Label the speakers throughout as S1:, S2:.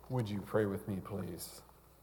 S1: Would you pray with me, please?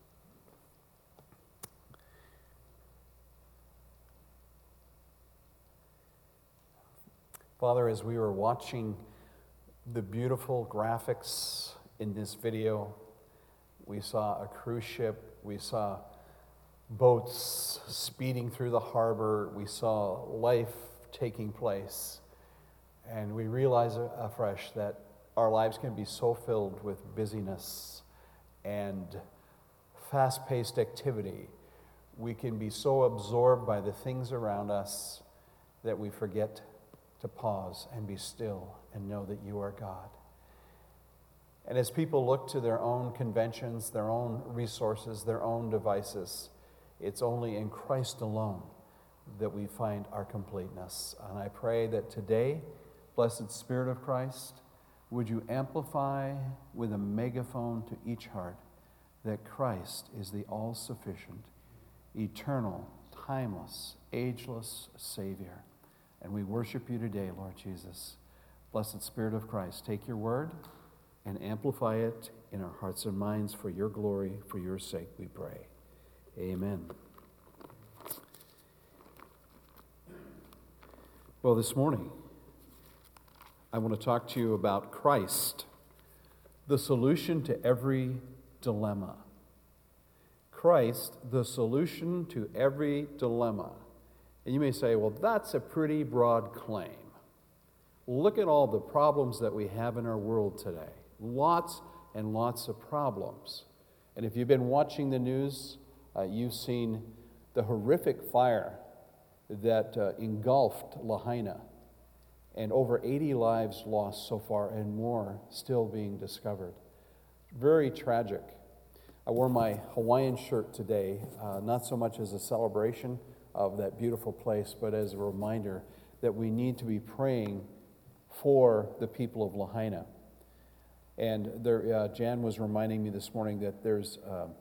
S1: Father, as we were watching the beautiful graphics in this video, we saw a cruise ship, we saw boats speeding through the harbor, we saw life taking place, and we realize afresh that our lives can be so filled with busyness and fast-paced activity. We can be so absorbed by the things around us that we forget to pause and be still and know that you are God. And as people look to their own conventions, their own resources, their own devices, it's only in Christ alone that we find our completeness. And I pray that today, blessed Spirit of Christ, would you amplify with a megaphone to each heart that Christ is the all-sufficient, eternal, timeless, ageless Savior. And we worship you today, Lord Jesus. Blessed Spirit of Christ, take your word and amplify it in our hearts and minds for your glory, for your sake, we pray. Amen. Well, this morning, I want to talk to you about Christ, the solution to every dilemma. Christ, the solution to every dilemma. And you may say, well, that's a pretty broad claim. Look at all the problems that we have in our world today. Lots and lots of problems. And if you've been watching the news, you've seen the horrific fire that engulfed Lahaina, and over 80 lives lost so far and more still being discovered. Very tragic. I wore my Hawaiian shirt today, not so much as a celebration of that beautiful place, but as a reminder that we need to be praying for the people of Lahaina. And there, Jan was reminding me this morning that there's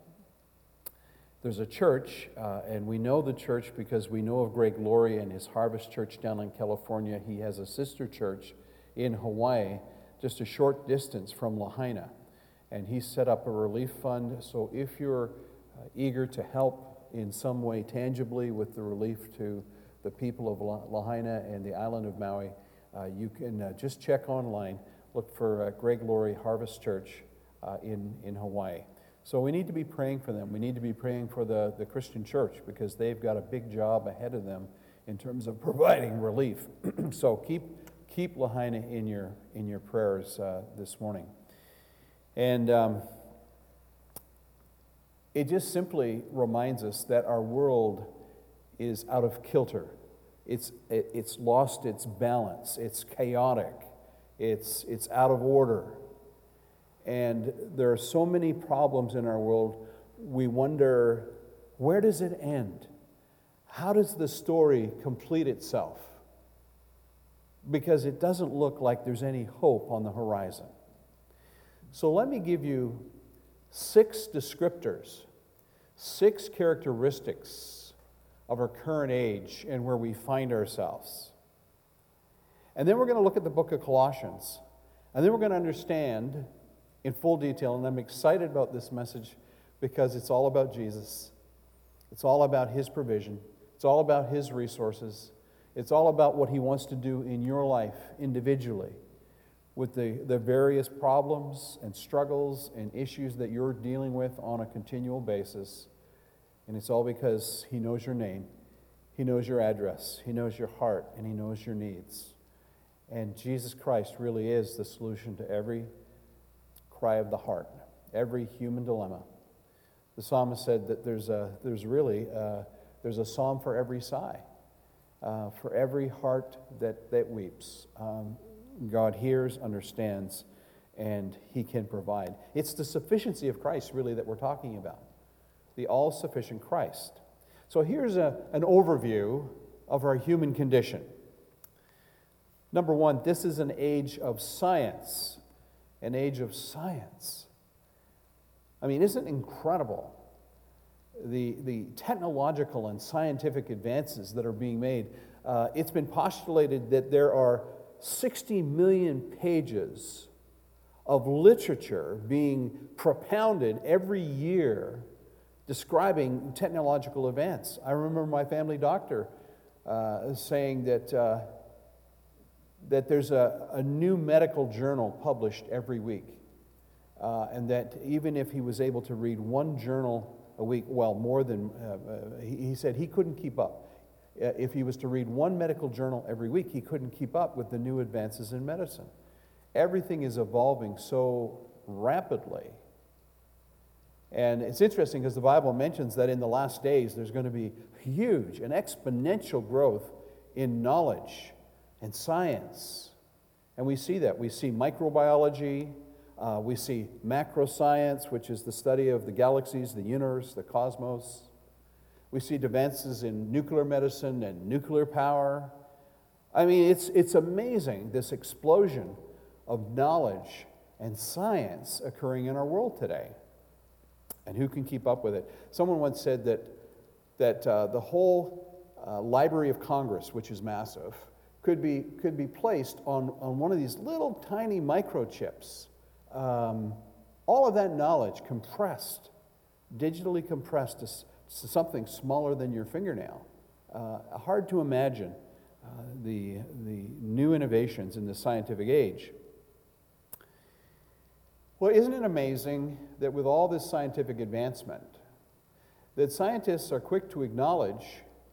S1: a church, and we know the church because we know of Greg Laurie and his Harvest Church down in California. He has a sister church in Hawaii, just a short distance from Lahaina. And he set up a relief fund, so if you're eager to help in some way tangibly with the relief to the people of Lahaina and the island of Maui, you can just check online, look for Greg Laurie Harvest Church in Hawaii. So we need to be praying for them. We need to be praying for the Christian church because they've got a big job ahead of them in terms of providing relief. So keep Lahaina in your prayers this morning. And it just simply reminds us that our world is out of kilter. It's lost its balance. It's chaotic. It's out of order. And there are so many problems in our world, we wonder, where does it end? How does the story complete itself? Because it doesn't look like there's any hope on the horizon. So let me give you 6 descriptors, 6 characteristics of our current age and where we find ourselves. And then we're going to look at the book of Colossians. And then we're going to understand in full detail, and I'm excited about this message because it's all about Jesus. It's all about His provision. It's all about His resources. It's all about what He wants to do in your life individually with the various problems and struggles and issues that you're dealing with on a continual basis. And it's all because He knows your name, He knows your address, He knows your heart, and He knows your needs. And Jesus Christ really is the solution to every cry of the heart, every human dilemma. The psalmist said that there's a psalm for every sigh, for every heart that weeps. God hears, understands, and He can provide. It's the sufficiency of Christ, really, that we're talking about, the all-sufficient Christ. So here's an overview of our human condition. Number one, this is an age of science. An age of science. I mean, isn't it incredible the technological and scientific advances that are being made? It's been postulated that there are 60 million pages of literature being propounded every year describing technological events. I remember my family doctor saying that there's a new medical journal published every week, and that even if he was able to read one journal a week, well, more than, he said he couldn't keep up. If he was to read one medical journal every week, he couldn't keep up with the new advances in medicine. Everything is evolving so rapidly. And it's interesting because the Bible mentions that in the last days there's going to be huge and exponential growth in knowledge and science. And we see that. We see microbiology, we see macroscience, which is the study of the galaxies, the universe, the cosmos. We see advances in nuclear medicine and nuclear power. I mean, it's amazing, this explosion of knowledge and science occurring in our world today. And who can keep up with it? Someone once said that the whole Library of Congress, which is massive, could be placed on one of these little tiny microchips. All of that knowledge compressed, digitally compressed to something smaller than your fingernail. Hard to imagine the new innovations in the scientific age. Well, isn't it amazing that with all this scientific advancement, that scientists are quick to acknowledge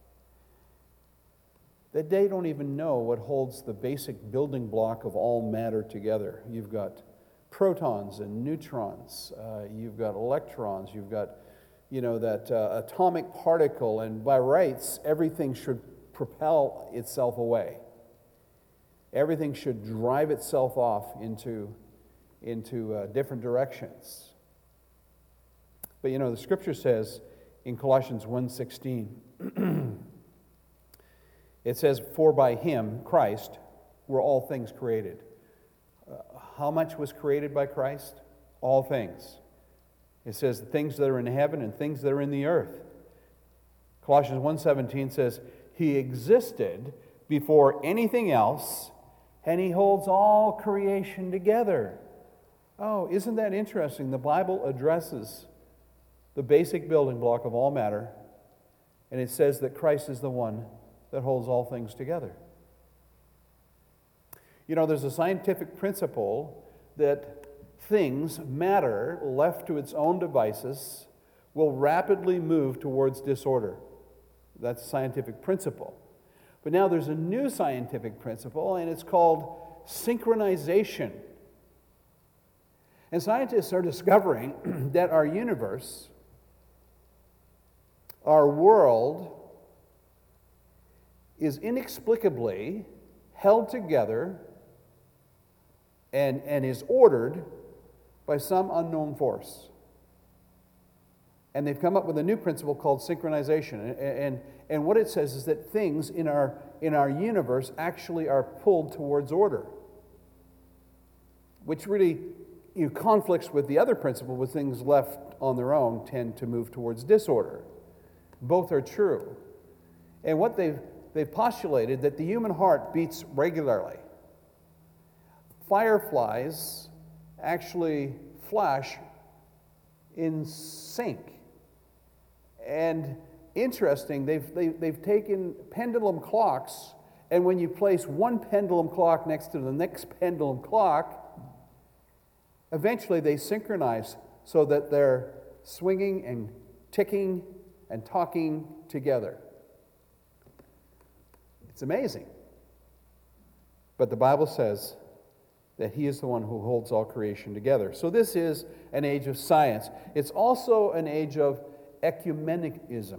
S1: that they don't even know what holds the basic building block of all matter together. You've got protons and neutrons, you've got electrons, you've got that atomic particle, and by rights, everything should propel itself away. Everything should drive itself off into different directions. But the Scripture says in Colossians 1:16, it says, "For by him, Christ, were all things created." How much was created by Christ? All things. It says things that are in heaven and things that are in the earth. Colossians 1:17 says, "He existed before anything else, and he holds all creation together." Oh, isn't that interesting? The Bible addresses the basic building block of all matter, and it says that Christ is the one that holds all things together. There's a scientific principle that things, matter, left to its own devices, will rapidly move towards disorder. That's a scientific principle. But now there's a new scientific principle, and it's called synchronization. And scientists are discovering that our universe, our world, is inexplicably held together and is ordered by some unknown force. And they've come up with a new principle called synchronization. And what it says is that things in our universe actually are pulled towards order, which really conflicts with the other principle, with things left on their own tend to move towards disorder. Both are true. And what they've postulated that the human heart beats regularly. Fireflies actually flash in sync. And interesting, they've taken pendulum clocks, and when you place one pendulum clock next to the next pendulum clock, eventually they synchronize so that they're swinging and ticking and talking together. It's amazing. But the Bible says that he is the one who holds all creation together. So this is an age of science. It's also an age of ecumenism.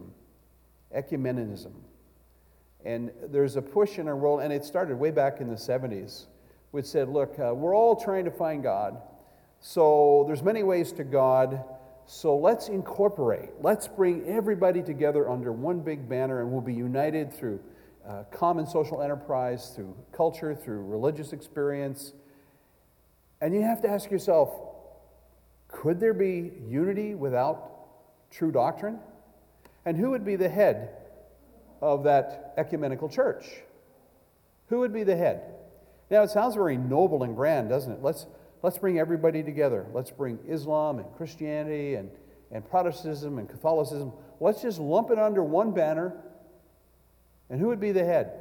S1: And there's a push in our world, and it started way back in the 70s, which said, look, we're all trying to find God. So there's many ways to God. So let's incorporate. Let's bring everybody together under one big banner, and we'll be united through common social enterprise, through culture, through religious experience. And you have to ask yourself, could there be unity without true doctrine? And who would be the head of that ecumenical church? Who would be the head? Now, it sounds very noble and grand, doesn't it? Let's Let's bring everybody together. Let's bring Islam and Christianity and Protestantism and Catholicism. Let's just lump it under one banner. And who would be the head?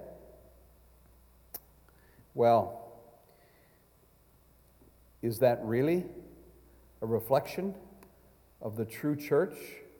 S1: Well, is that really a reflection of the true church?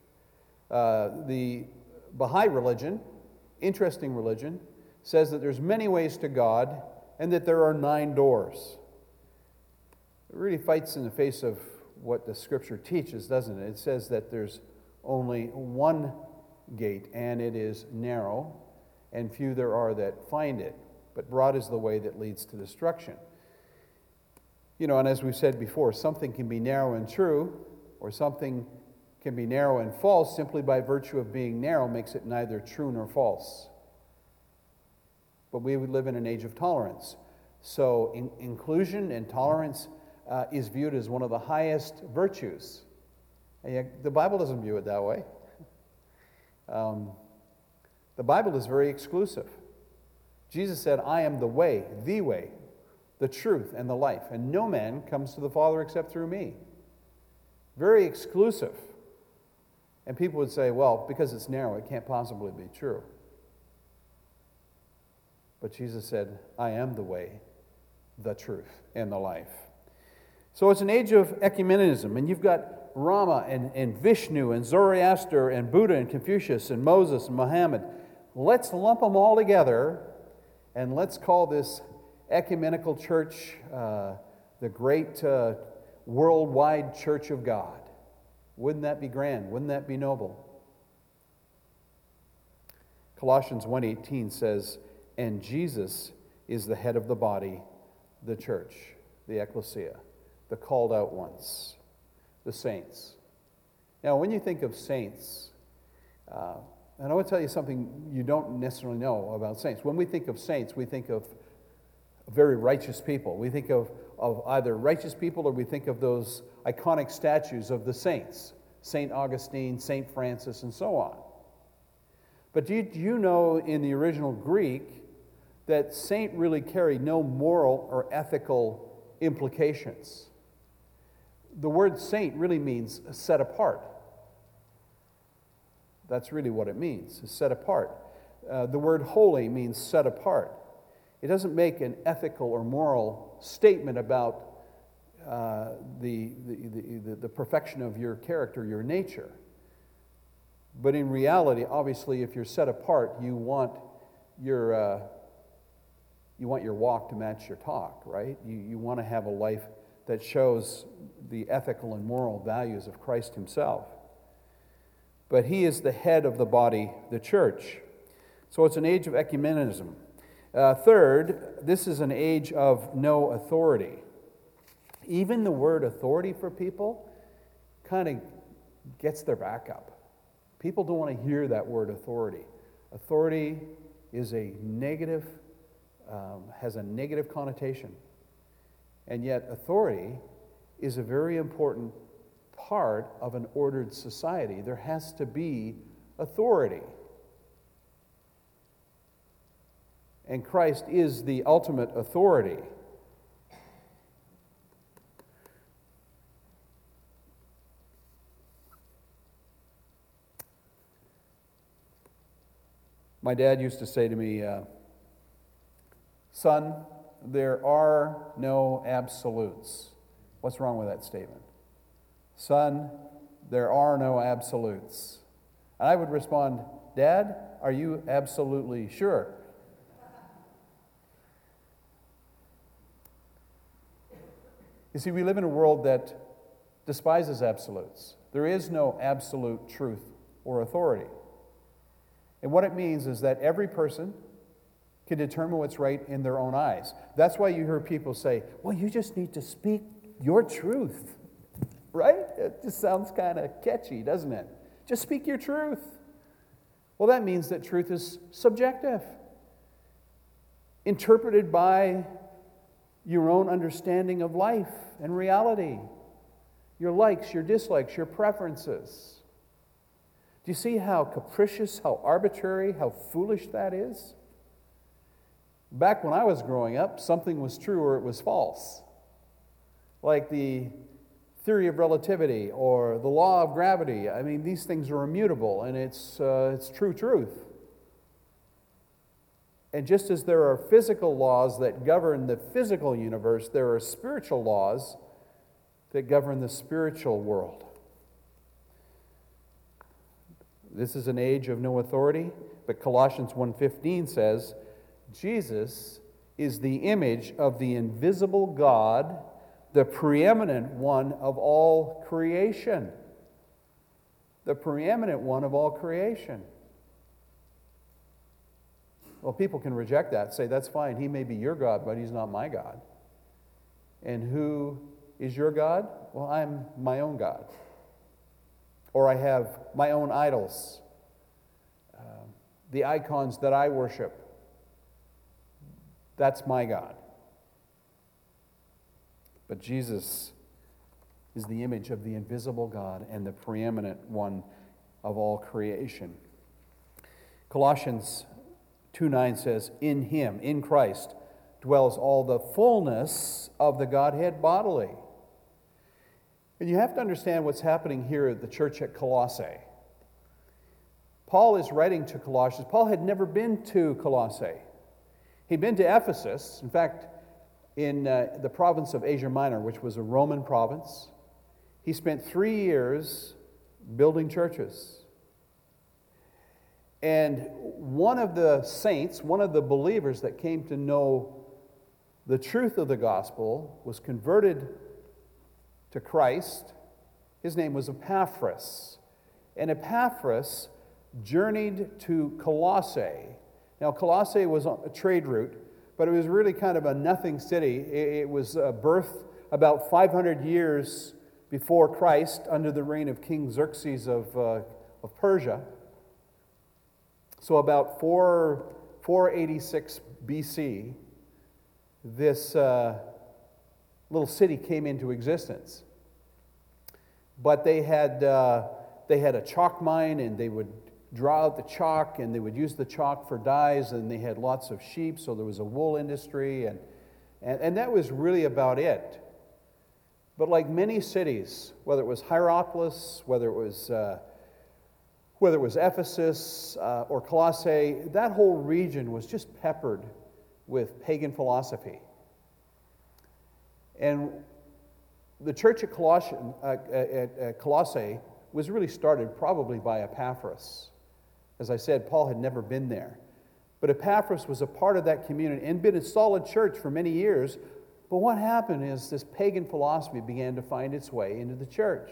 S1: The Baha'i religion, interesting religion, says that there's many ways to God and that there are 9 doors. It really fights in the face of what the Scripture teaches, doesn't it? It says that there's only one gate, and it is narrow, and few there are that find it. But broad is the way that leads to destruction. You know, and as we've said before, something can be narrow and true, or something can be narrow and false simply by virtue of being narrow makes it neither true nor false. But we would live in an age of tolerance. So inclusion and tolerance is viewed as one of the highest virtues. And yet, the Bible doesn't view it that way. The Bible is very exclusive. Jesus said, I am the way, the truth, and the life, and no man comes to the Father except through me. Very exclusive. And people would say, well, because it's narrow, it can't possibly be true. But Jesus said, I am the way, the truth, and the life. So it's an age of ecumenism, and you've got Rama and Vishnu and Zoroaster and Buddha and Confucius and Moses and Muhammad. Let's lump them all together, and let's call this ecumenical church the great worldwide church of God. Wouldn't that be grand? Wouldn't that be noble? Colossians 1:18 says, and Jesus is the head of the body, the church, the ecclesia, the called out ones, the saints. Now, when you think of saints, and I want to tell you something you don't necessarily know about saints. When we think of saints, we think of very righteous people. We think of either righteous people or we think of those iconic statues of the saints, St. Augustine, St. Francis, and so on. But do you know in the original Greek that saint really carried no moral or ethical implications? The word saint really means set apart. That's really what it means, set apart. The word holy means set apart. It doesn't make an ethical or moral statement about the perfection of your character, your nature. But in reality, obviously, if you're set apart, you want your walk to match your talk, right? You want to have a life that shows the ethical and moral values of Christ himself. But he is the head of the body, the church. So it's an age of ecumenism. Third, this is an age of no authority. Even the word authority for people kind of gets their back up. People don't want to hear that word authority. Authority is a negative, has a negative connotation. And yet authority is a very important part of an ordered society. There has to be authority. And Christ is the ultimate authority. My dad used to say to me, son, there are no absolutes. What's wrong with that statement? Son, there are no absolutes. And I would respond, Dad, are you absolutely sure? You see, we live in a world that despises absolutes. There is no absolute truth or authority. And what it means is that every person can determine what's right in their own eyes. That's why you hear people say, well, you just need to speak your truth, right? It just sounds kind of catchy, doesn't it? Just speak your truth. Well, that means that truth is subjective, interpreted by your own understanding of life and reality, your likes, your dislikes, your preferences. Do you see how capricious, how arbitrary, how foolish that is? Back when I was growing up, something was true or it was false. like the theory of relativity or the law of gravity. I mean, these things are immutable, and it's true truth. And just as there are physical laws that govern the physical universe, there are spiritual laws that govern the spiritual world. This is an age of no authority, but Colossians 1:15 says, Jesus is the image of the invisible God, the preeminent one of all creation. The preeminent one of all creation. Well, people can reject that, say, that's fine, he may be your God, but he's not my God. And who is your God? Well, I'm my own God. Or I have my own idols, the icons that I worship. That's my God. But Jesus is the image of the invisible God and the preeminent one of all creation. Colossians 2:9 says, in him, in Christ, dwells all the fullness of the Godhead bodily. And you have to understand what's happening here at the church at Colossae. Paul is writing to Colossians. Paul had never been to Colossae. He'd been to Ephesus, in fact, in the province of Asia Minor, which was a Roman province. He spent 3 years building churches. And one of the saints, one of the believers that came to know the truth of the gospel, was converted to Christ. His name was Epaphras. And Epaphras journeyed to Colossae. Now, Colossae was a trade route, but it was really kind of a nothing city. It was birthed about 500 years before Christ under the reign of King Xerxes of Persia. So about 486 BC, this little city came into existence. But they had a chalk mine, and they would draw out the chalk, and they would use the chalk for dyes, and they had lots of sheep, so there was a wool industry, and that was really about it. But like many cities, whether it was Hierapolis, whether it was Ephesus or Colossae, that whole region was just peppered with pagan philosophy. And the church at Colossae was really started probably by Epaphras. As I said, Paul had never been there. But Epaphras was a part of that community and been a solid church for many years. But what happened is this pagan philosophy began to find its way into the church.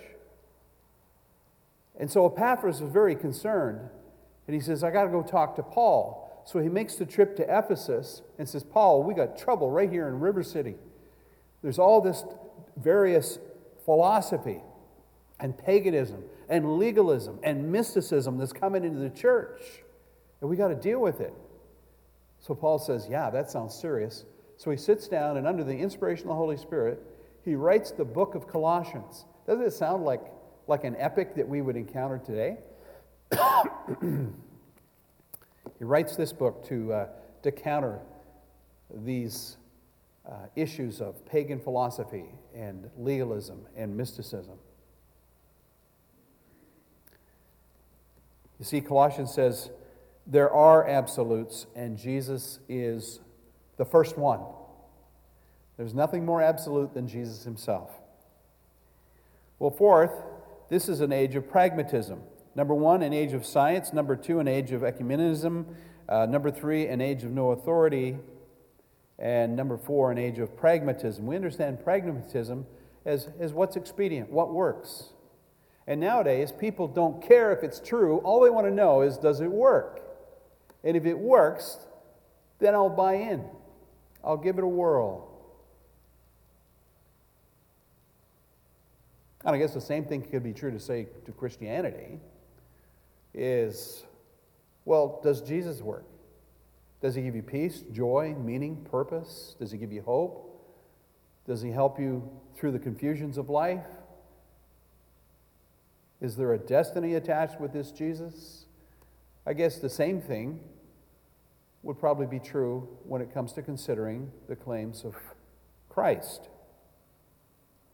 S1: And so Epaphras was very concerned. And he says, I got to go talk to Paul. So he makes the trip to Ephesus and says, Paul, we got trouble right here in River City. There's all this various philosophy and paganism and legalism and mysticism that's coming into the church. And we got to deal with it. So Paul says, yeah, that sounds serious. So he sits down, and under the inspiration of the Holy Spirit, he writes the book of Colossians. Doesn't it sound like an epic that we would encounter today? He writes this book to counter these issues of pagan philosophy and legalism and mysticism. You see, Colossians says there are absolutes, and Jesus is the first one. There's nothing more absolute than Jesus himself. Well, fourth, this is an age of pragmatism. Number one, an age of science. Number two, an age of ecumenism. Number three, an age of no authority. And number four, an age of pragmatism. We understand pragmatism as what's expedient, what works. And nowadays, people don't care if it's true. All they want to know is, does it work? And if it works, then I'll buy in. I'll give it a whirl. And I guess the same thing could be true to say to Christianity is, well, does Jesus work? Does he give you peace, joy, meaning, purpose? Does he give you hope? Does he help you through the confusions of life? Is there a destiny attached with this Jesus? I guess the same thing would probably be true when it comes to considering the claims of Christ.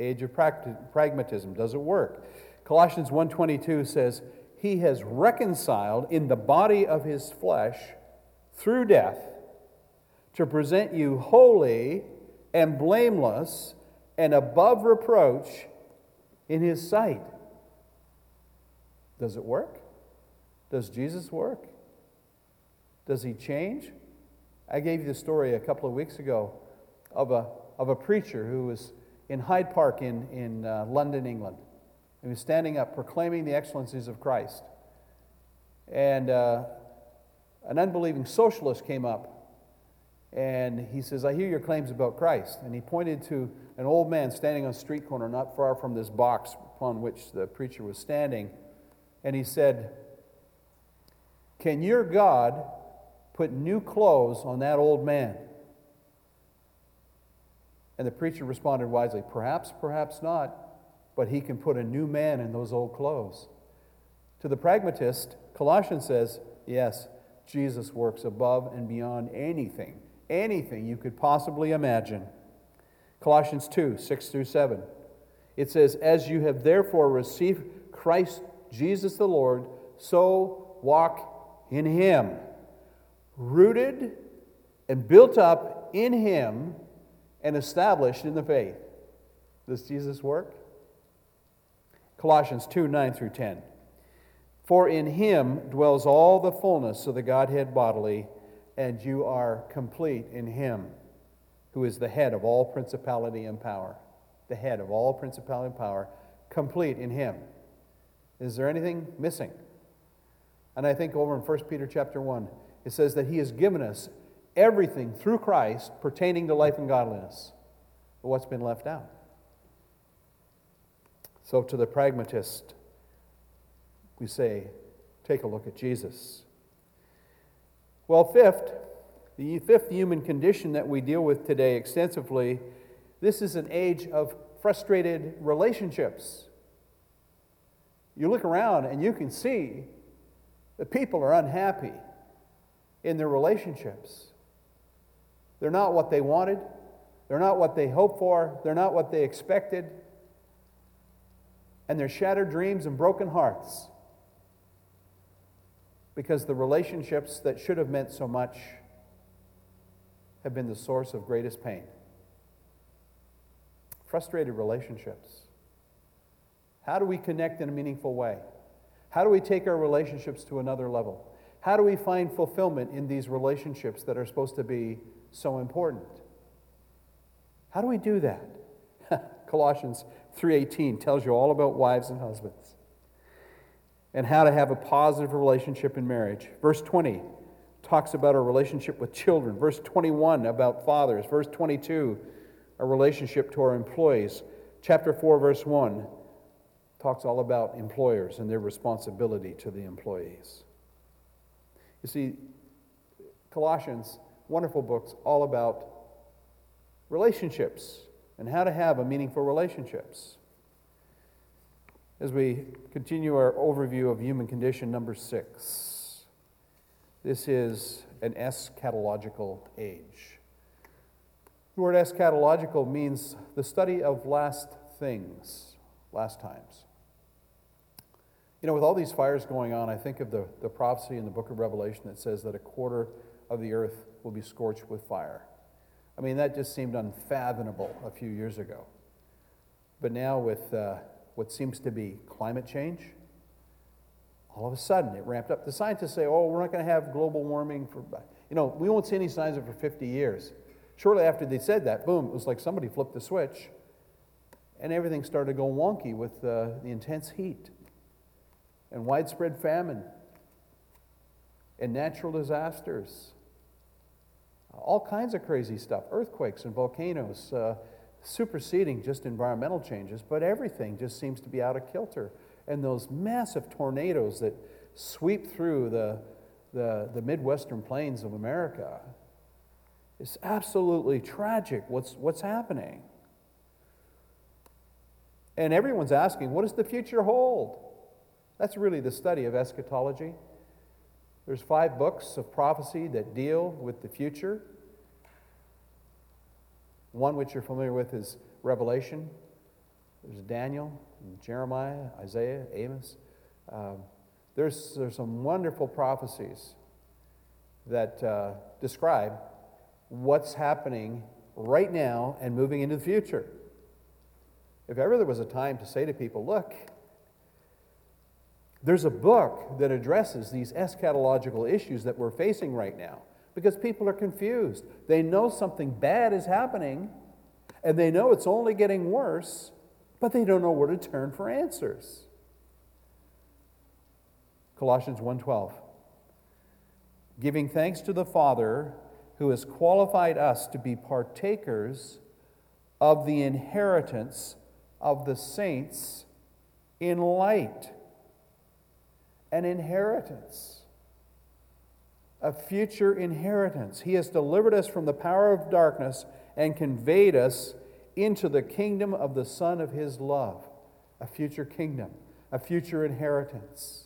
S1: age of pragmatism. Does it work? Colossians 1:22 says, He has reconciled in the body of His flesh through death to present you holy and blameless and above reproach in His sight. Does it work? Does Jesus work? Does He change? I gave you the story a couple of weeks ago of a preacher who was in Hyde Park in London, England. He was standing up proclaiming the excellencies of Christ. And an unbelieving socialist came up and he says, I hear your claims about Christ. And he pointed to an old man standing on a street corner not far from this box upon which the preacher was standing. And he said, can your God put new clothes on that old man? And the preacher responded wisely, perhaps, perhaps not, but he can put a new man in those old clothes. To the pragmatist, Colossians says, yes, Jesus works above and beyond anything you could possibly imagine. Colossians 2:6-7. It says, as you have therefore received Christ Jesus the Lord, so walk in Him, rooted and built up in Him and established in the faith. Does Jesus work? Colossians 2:9-10. For in Him dwells all the fullness of the Godhead bodily, and you are complete in Him, who is the head of all principality and power. The head of all principality and power, complete in Him. Is there anything missing? And I think over in 1 Peter chapter 1, it says that He has given us everything through Christ pertaining to life and godliness. But what's been left out? So to the pragmatist, we say, take a look at Jesus. Well, the fifth human condition that we deal with today extensively, this is an age of frustrated relationships. You look around and you can see that people are unhappy in their relationships. They're not what they wanted. They're not what they hoped for. They're not what they expected. And they're shattered dreams and broken hearts because the relationships that should have meant so much have been the source of greatest pain. Frustrated relationships. How do we connect in a meaningful way? How do we take our relationships to another level? How do we find fulfillment in these relationships that are supposed to be so important? How do we do that? Colossians 3:18 tells you all about wives and husbands and how to have a positive relationship in marriage. Verse 20 talks about our relationship with children. Verse 21 about fathers. Verse 22, our relationship to our employees. Chapter 4, verse 1 talks all about employers and their responsibility to the employees. You see, Colossians, wonderful books, all about relationships and how to have a meaningful relationships. As we continue our overview of human condition, number 6. This is an eschatological age. The word eschatological means the study of last things, last times. You know, with all these fires going on, I think of the prophecy in the book of Revelation that says that a quarter of the earth will be scorched with fire. I mean, that just seemed unfathomable a few years ago. But now with what seems to be climate change, all of a sudden it ramped up. The scientists say, oh, we're not going to have global warming for, we won't see any signs of it for 50 years. Shortly after they said that, boom, it was like somebody flipped the switch and everything started going wonky with the intense heat and widespread famine and natural disasters. All kinds of crazy stuff, earthquakes and volcanoes, superseding just environmental changes, but everything just seems to be out of kilter. And those massive tornadoes that sweep through the Midwestern plains of America, it's absolutely tragic what's happening. And everyone's asking, what does the future hold? That's really the study of eschatology. There's 5 books of prophecy that deal with the future. One which you're familiar with is Revelation. There's Daniel, Jeremiah, Isaiah, Amos. There's some wonderful prophecies that describe what's happening right now and moving into the future. If ever there was a time to say to people, look, there's a book that addresses these eschatological issues that we're facing right now, because people are confused. They know something bad is happening, and they know it's only getting worse, but they don't know where to turn for answers. Colossians 1:12. Giving thanks to the Father who has qualified us to be partakers of the inheritance of the saints in light. An inheritance. A future inheritance. He has delivered us from the power of darkness and conveyed us into the kingdom of the Son of His love. A future kingdom. A future inheritance.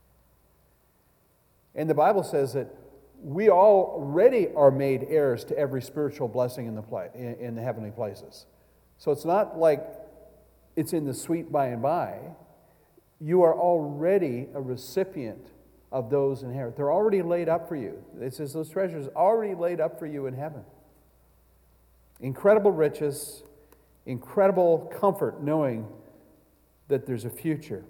S1: And the Bible says that we already are made heirs to every spiritual blessing in the heavenly places. So it's not like it's in the sweet by and by. You are already a recipient of those inheritance. They're already laid up for you. It says those treasures are already laid up for you in heaven. Incredible riches, incredible comfort knowing that there's a future.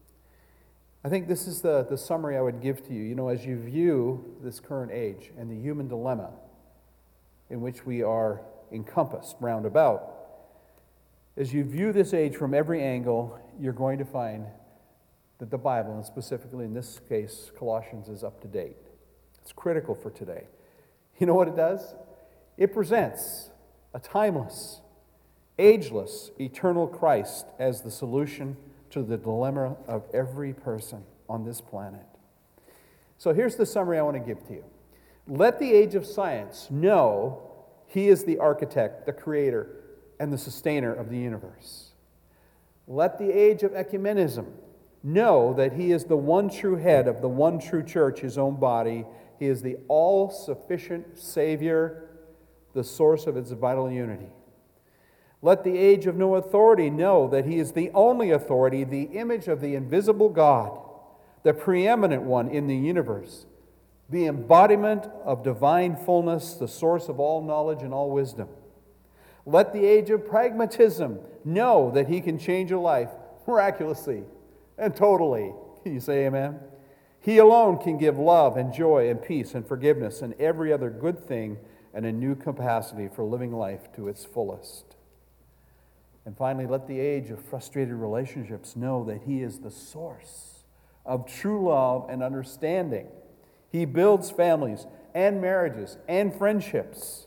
S1: I think this is the summary I would give to you. You know, as you view this current age and the human dilemma in which we are encompassed round about, as you view this age from every angle, you're going to find that the Bible, and specifically in this case, Colossians, is up to date. It's critical for today. You know what it does? It presents a timeless, ageless, eternal Christ as the solution to the dilemma of every person on this planet. So here's the summary I want to give to you. Let the age of science know He is the architect, the creator, and the sustainer of the universe. Let the age of ecumenism know that He is the one true head of the one true church, His own body. He is the all-sufficient Savior, the source of its vital unity. Let the age of no authority know that He is the only authority, the image of the invisible God, the preeminent one in the universe, the embodiment of divine fullness, the source of all knowledge and all wisdom. Let the age of pragmatism know that He can change a life miraculously and totally. Can you say amen? He alone can give love and joy and peace and forgiveness and every other good thing and a new capacity for living life to its fullest. And finally, let the age of frustrated relationships know that He is the source of true love and understanding. He builds families and marriages and friendships.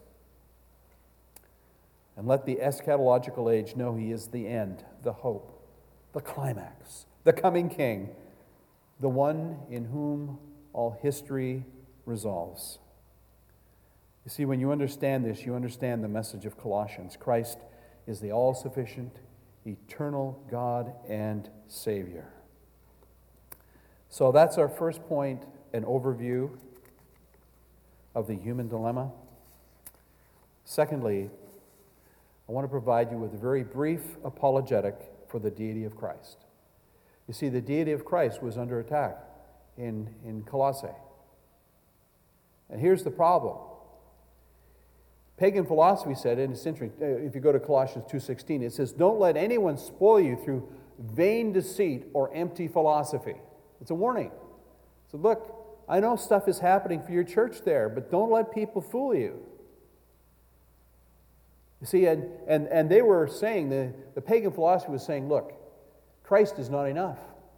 S1: And let the eschatological age know He is the end, the hope, the climax, the coming King, the one in whom all history resolves. You see, when you understand this, you understand the message of Colossians. Christ is the all-sufficient, eternal God and Savior. So that's our first point, an overview of the human dilemma. Secondly, I want to provide you with a very brief apologetic for the deity of Christ. You see, the deity of Christ was under attack in Colossae. And here's the problem. Pagan philosophy said, and it's interesting, if you go to Colossians 2:16, it says, don't let anyone spoil you through vain deceit or empty philosophy. It's a warning. So look, I know stuff is happening for your church there, but don't let people fool you. You see, and they were saying, the pagan philosophy was saying, look, Christ is not enough.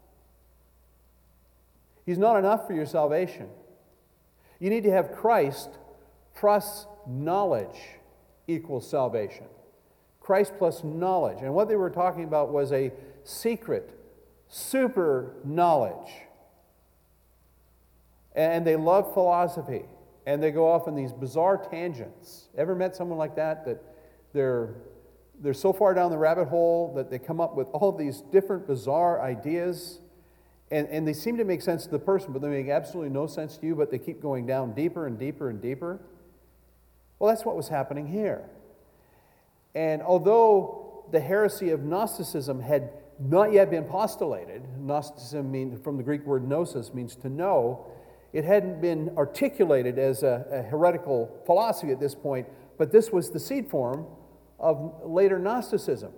S1: He's not enough for your salvation. You need to have Christ plus knowledge equals salvation. Christ plus knowledge. And what they were talking about was a secret, super knowledge. And they love philosophy. And they go off on these bizarre tangents. Ever met someone like that? That they're so far down the rabbit hole that they come up with all these different bizarre ideas. And they seem to make sense to the person, but they make absolutely no sense to you, but they keep going down deeper and deeper and deeper. Well, that's what was happening here. And although the heresy of Gnosticism had not yet been postulated, Gnosticism from the Greek word gnosis means to know, it hadn't been articulated as a heretical philosophy at this point, but this was the seed form of later Gnosticism.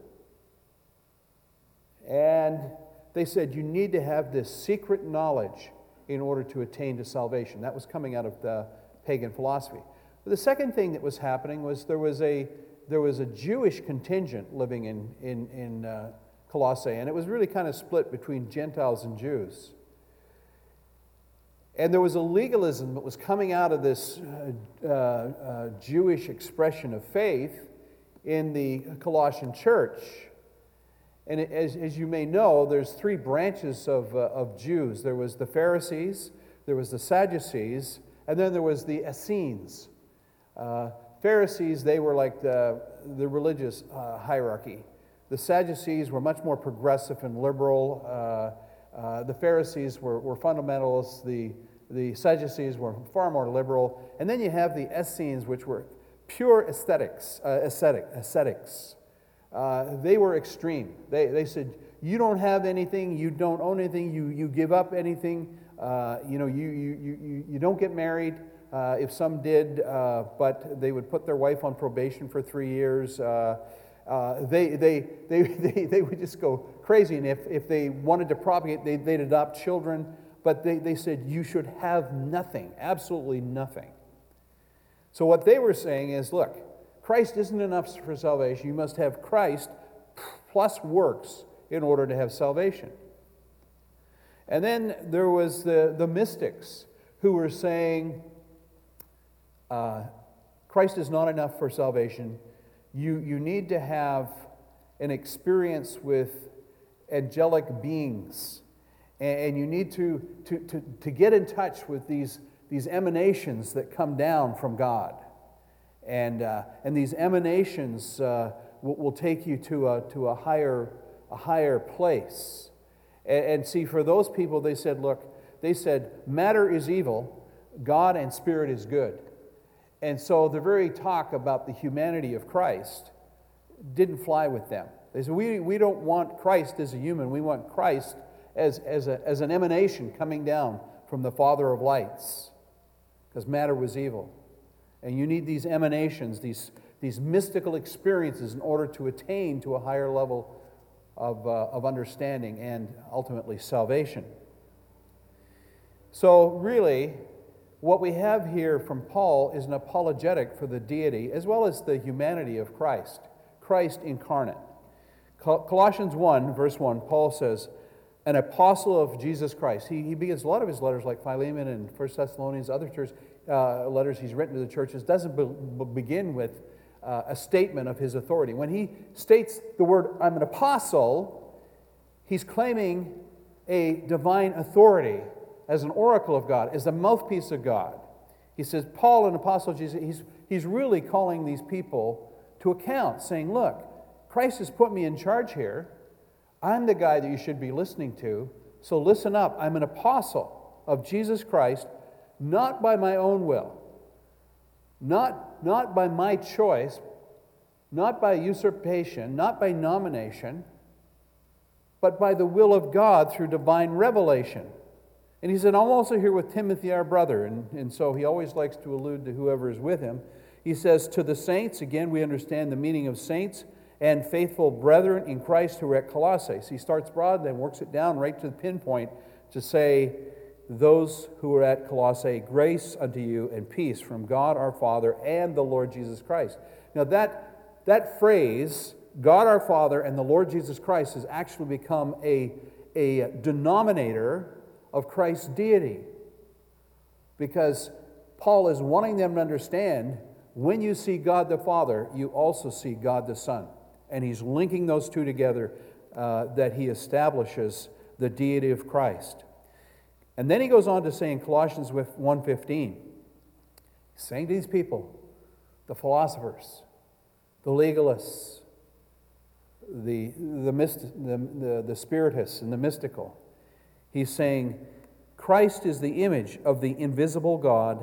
S1: And they said you need to have this secret knowledge in order to attain to salvation. That was coming out of the pagan philosophy. But the second thing that was happening was there was a Jewish contingent living in Colossae, and it was really kind of split between Gentiles and Jews. And there was a legalism that was coming out of this Jewish expression of faith in the Colossian church. And as you may know, there's three branches of Jews. There was the Pharisees, there was the Sadducees, and then there was the Essenes. Pharisees, they were like the religious hierarchy. The Sadducees were much more progressive and liberal. The Pharisees were fundamentalists. The Sadducees were far more liberal. And then you have the Essenes, which were pure ascetics. They were extreme. They said, you don't have anything, you don't own anything, you give up anything, you don't get married. If some did, but they would put their wife on probation for 3 years. They would just go crazy, and if they wanted to propagate, they'd adopt children. But they said you should have nothing, absolutely nothing. So what they were saying is, look, Christ isn't enough for salvation. You must have Christ plus works in order to have salvation. And then there was the mystics who were saying, Christ is not enough for salvation. You need to have an experience with angelic beings. And you need to get in touch with these emanations that come down from God. And these emanations will take you to a higher place. And see, for those people, they said, matter is evil, God and spirit is good. And so the very talk about the humanity of Christ didn't fly with them. They said, we don't want Christ as a human, we want Christ as an emanation coming down from the Father of lights, because matter was evil. And you need these emanations, these mystical experiences in order to attain to a higher level of understanding and ultimately salvation. So really, what we have here from Paul is an apologetic for the deity as well as the humanity of Christ, Christ incarnate. Colossians 1, verse 1, Paul says, an apostle of Jesus Christ. He begins a lot of his letters, like Philemon and 1 Thessalonians, other church letters he's written to the churches, doesn't begin with a statement of his authority. When he states the word, I'm an apostle, he's claiming a divine authority as an oracle of God, as a mouthpiece of God. He says, Paul, an apostle of Jesus, he's really calling these people to account, saying, look, Christ has put me in charge here. I'm the guy that you should be listening to, so listen up. I'm an apostle of Jesus Christ, not by my own will, not by my choice, not by usurpation, not by nomination, but by the will of God through divine revelation. And he said, I'm also here with Timothy, our brother, and so he always likes to allude to whoever is with him. He says, to the saints, again, we understand the meaning of saints, and faithful brethren in Christ who are at Colossae. So he starts broad, then works it down right to the pinpoint to say, those who are at Colossae, grace unto you and peace from God our Father and the Lord Jesus Christ. Now that phrase, God our Father and the Lord Jesus Christ, has actually become a denominator of Christ's deity. Because Paul is wanting them to understand, when you see God the Father, you also see God the Son. And he's linking those two together, that he establishes the deity of Christ. And then he goes on to say in Colossians 1:15, saying to these people, the philosophers, the legalists, the spiritists and the mystical, he's saying, Christ is the image of the invisible God,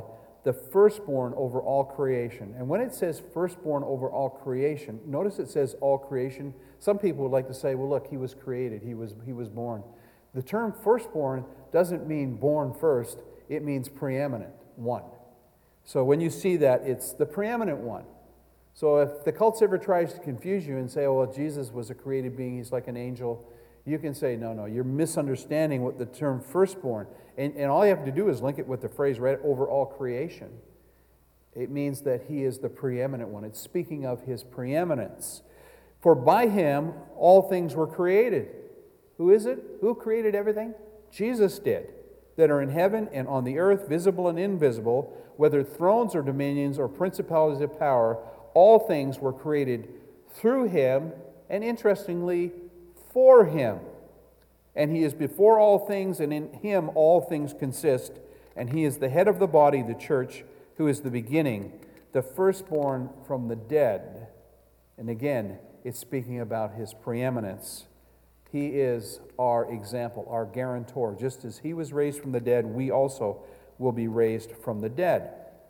S1: the firstborn over all creation. And when it says firstborn over all creation, notice it says all creation. Some people would like to say, well, look, he was created, he was born. The term firstborn doesn't mean born first, it means preeminent, one. So when you see that, it's the preeminent one. So if the cults ever tries to confuse you and say, oh, well, Jesus was a created being, he's like an angel, you can say, no, you're misunderstanding what the term firstborn, and all you have to do is link it with the phrase right over all creation. It means that he is the preeminent one. It's speaking of his preeminence. For by him all things were created. Who is it? Who created everything? Jesus did. That are in heaven and on the earth, visible and invisible, whether thrones or dominions or principalities of power, all things were created through him, and interestingly, for him. And he is before all things, and in him all things consist. And he is the head of the body, the church, who is the beginning, the firstborn from the dead. And again, it's speaking about his preeminence. He is our example, our guarantor. Just as he was raised from the dead, we also will be raised from the dead.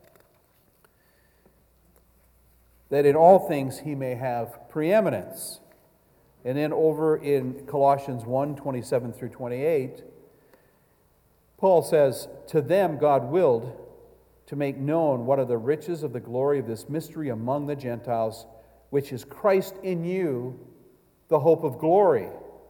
S1: That in all things he may have preeminence. And then over in Colossians 1:27 through 28, Paul says, to them God willed to make known what are the riches of the glory of this mystery among the Gentiles, which is Christ in you, the hope of glory.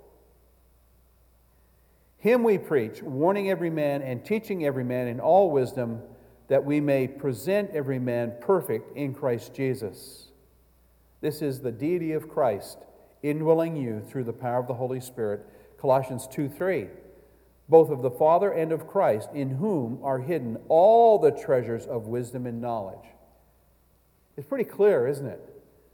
S1: Him we preach, warning every man and teaching every man in all wisdom, that we may present every man perfect in Christ Jesus. This is the deity of Christ, indwelling you through the power of the Holy Spirit. Colossians 2:3, both of the Father and of Christ, in whom are hidden all the treasures of wisdom and knowledge. It's pretty clear, isn't it,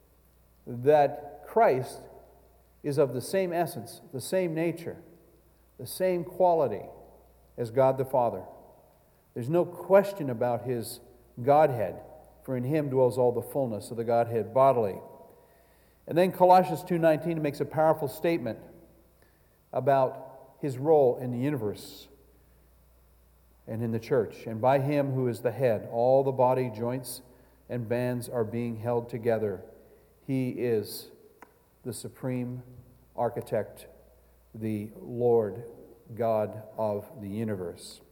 S1: that Christ is of the same essence, the same nature, the same quality as God the Father. There's no question about his Godhead, for in him dwells all the fullness of the Godhead bodily. And then Colossians 2:19 makes a powerful statement about his role in the universe and in the church. And by him who is the head, all the body, joints, and bands are being held together. He is the supreme architect, the Lord God of the universe.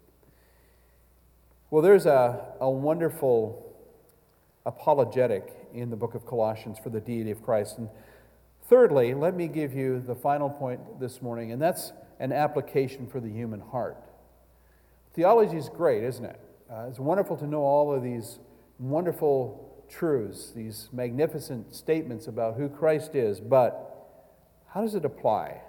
S1: Well, there's a wonderful apologetic in the book of Colossians for the deity of Christ. And thirdly, let me give you the final point this morning, and that's an application for the human heart. Theology is great, isn't it? It's wonderful to know all of these wonderful truths, these magnificent statements about who Christ is, but how does it apply?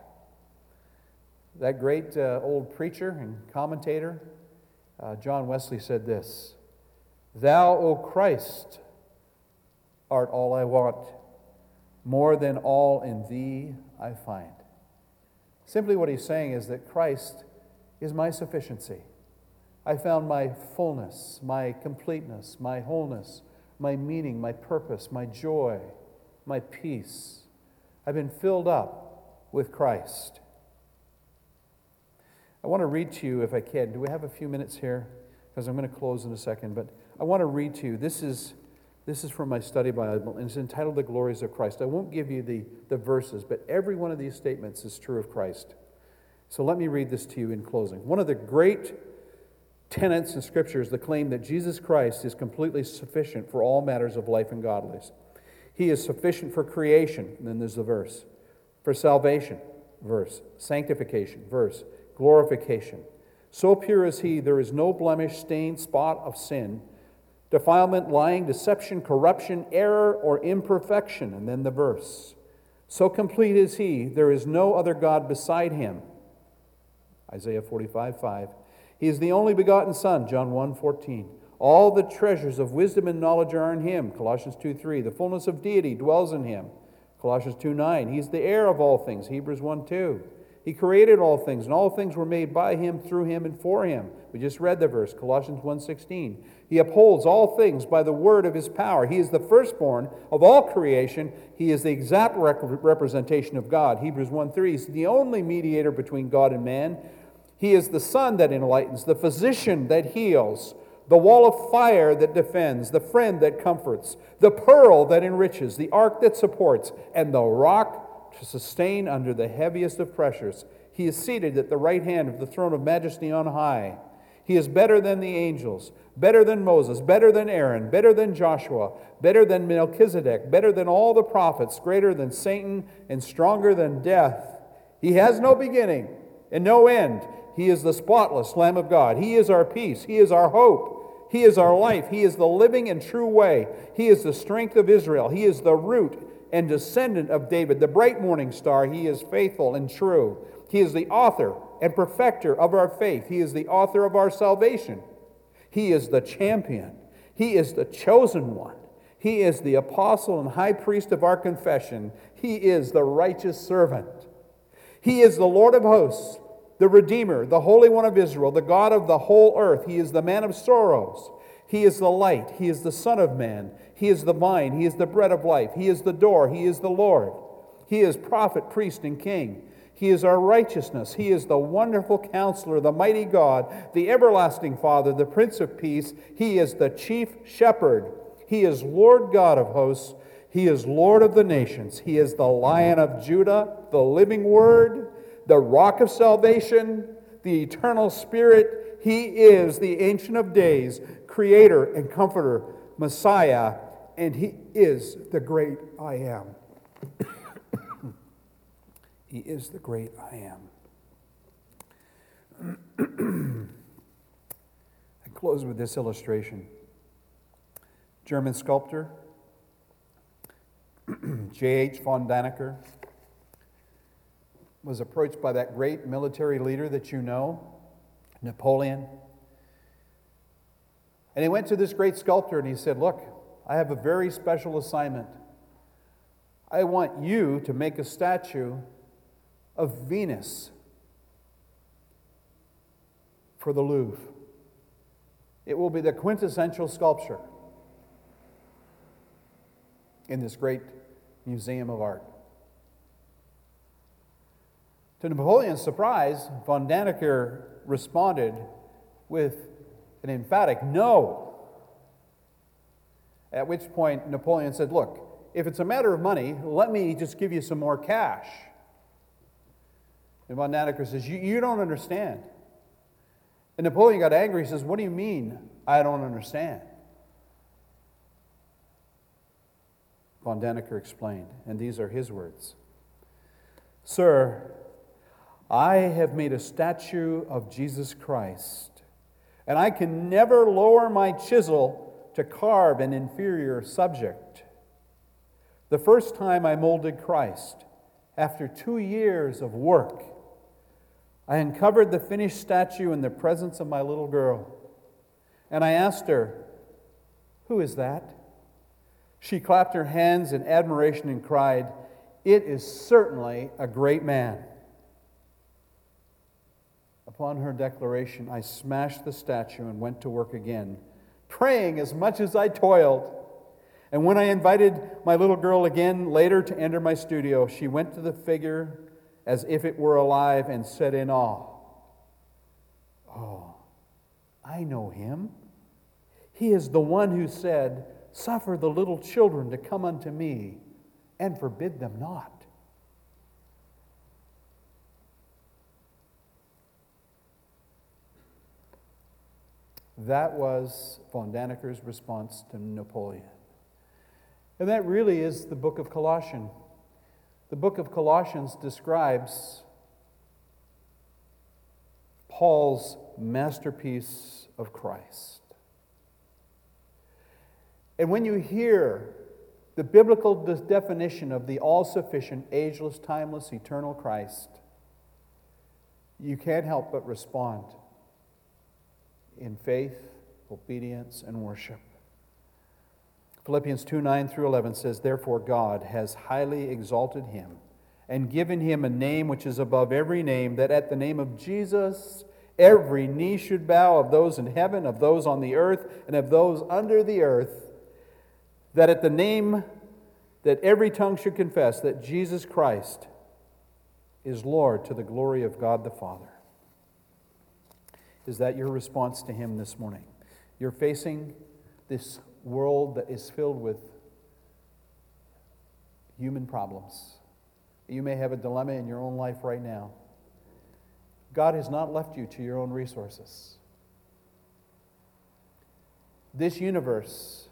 S1: That great old preacher and commentator, John Wesley, said this, "Thou, O Christ, art all I want. More than all in thee I find." Simply what he's saying is that Christ is my sufficiency. I found my fullness, my completeness, my wholeness, my meaning, my purpose, my joy, my peace. I've been filled up with Christ. I want to read to you, if I can. Do we have a few minutes here? Because I'm going to close in a second. But I want to read to you. This is from my study Bible, and it's entitled The Glories of Christ. I won't give you the verses, but every one of these statements is true of Christ. So let me read this to you in closing. One of the great tenets in Scripture is the claim that Jesus Christ is completely sufficient for all matters of life and godliness. He is sufficient for creation, and then there's the verse. For salvation, verse. Sanctification, verse. Glorification. So pure is he, there is no blemish, stain, spot of sin, defilement, lying, deception, corruption, error, or imperfection. And then the verse. So complete is he, there is no other God beside him. Isaiah 45:5. He is the only begotten Son, John 1:14. All the treasures of wisdom and knowledge are in him, Colossians 2:3. The fullness of deity dwells in him, Colossians 2:9. He is the heir of all things, Hebrews 1:2. He created all things, and all things were made by him, through him, and for him. We just read the verse, Colossians 1:16. He upholds all things by the word of his power. He is the firstborn of all creation. He is the exact representation of God, Hebrews 1:3. He's the only mediator between God and man. He is the Son that enlightens, the physician that heals, the wall of fire that defends, the friend that comforts, the pearl that enriches, the ark that supports, and the rock to sustain under the heaviest of pressures. He is seated at the right hand of the throne of majesty on high. He is better than the angels, better than Moses, better than Aaron, better than Joshua, better than Melchizedek, better than all the prophets, greater than Satan, and stronger than death. He has no beginning and no end. He is the spotless Lamb of God. He is our peace. He is our hope. He is our life. He is the living and true way. He is the strength of Israel. He is the root and descendant of David, the bright morning star. He is faithful and true. He is the author and perfecter of our faith. He is the author of our salvation. He is the champion. He is the chosen one. He is the apostle and high priest of our confession. He is the righteous servant. He is the Lord of hosts, the Redeemer, the Holy One of Israel, the God of the whole earth. He is the man of sorrows. He is the light. He is the Son of Man. He is the vine. He is the bread of life. He is the door. He is the Lord. He is prophet, priest, and king. He is our righteousness. He is the wonderful counselor, the mighty God, the everlasting Father, the Prince of Peace. He is the chief shepherd. He is Lord God of hosts. He is Lord of the nations. He is the Lion of Judah, the living Word, the rock of salvation, the eternal Spirit. He is the Ancient of Days, Creator and Comforter, Messiah, and He is the great I am. He is the great I am. I close with this illustration. German sculptor J.H. von Daniker was approached by that great military leader that you know, Napoleon. And he went to this great sculptor and he said, "Look, I have a very special assignment. I want you to make a statue of Venus for the Louvre. It will be the quintessential sculpture in this great museum of art." To Napoleon's surprise, von Daniker responded with an emphatic no. At which point Napoleon said, "Look, if it's a matter of money, let me just give you some more cash." And von Daniker says, you don't understand. And Napoleon got angry. He says, "What do you mean, I don't understand?" Von Daniker explained, and these are his words. "Sir, I have made a statue of Jesus Christ, and I can never lower my chisel to carve an inferior subject. The first time I molded Christ, after 2 years of work, I uncovered the finished statue in the presence of my little girl, and I asked her, 'Who is that?' She clapped her hands in admiration and cried, 'It is certainly a great man.' Upon her declaration, I smashed the statue and went to work again, praying as much as I toiled. And when I invited my little girl again later to enter my studio, she went to the figure as if it were alive and said in awe, 'Oh, I know him. He is the one who said, "Suffer the little children to come unto me, and forbid them not."'" That was von Daniker's response to Napoleon. And that really is the book of Colossians. The book of Colossians describes Paul's masterpiece of Christ. And when you hear the biblical definition of the all-sufficient, ageless, timeless, eternal Christ, you can't help but respond in faith, obedience, and worship. Philippians 2:9-11 says, "Therefore God has highly exalted him and given him a name which is above every name, that at the name of Jesus every knee should bow, of those in heaven, of those on the earth, and of those under the earth, that at the name that every tongue should confess that Jesus Christ is Lord, to the glory of God the Father." Is that your response to him this morning? You're facing this world that is filled with human problems. You may have a dilemma in your own life right now. God has not left you to your own resources. This universe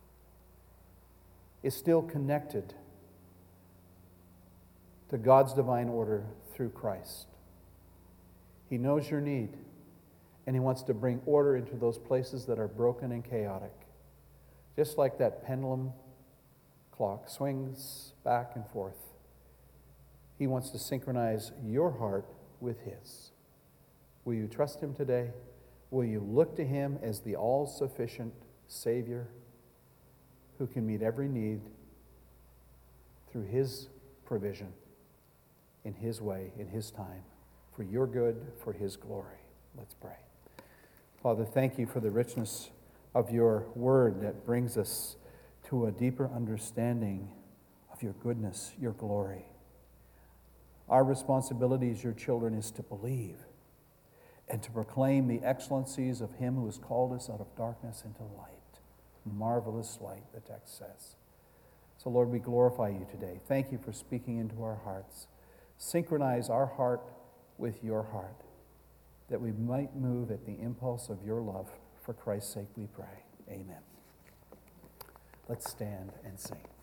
S1: is still connected to God's divine order through Christ. He knows your need, and He wants to bring order into those places that are broken and chaotic. Just like that pendulum clock swings back and forth, He wants to synchronize your heart with His. Will you trust Him today? Will you look to Him as the all-sufficient Savior who can meet every need through His provision, in His way, in His time, for your good, for His glory? Let's pray. Father, thank You for the richness of Your word that brings us to a deeper understanding of Your goodness, Your glory. Our responsibility as Your children is to believe and to proclaim the excellencies of Him who has called us out of darkness into light. Marvelous light, the text says. So, Lord, we glorify You today. Thank You for speaking into our hearts. Synchronize our heart with Your heart, that we might move at the impulse of Your love. For Christ's sake we pray. Amen. Let's stand and sing.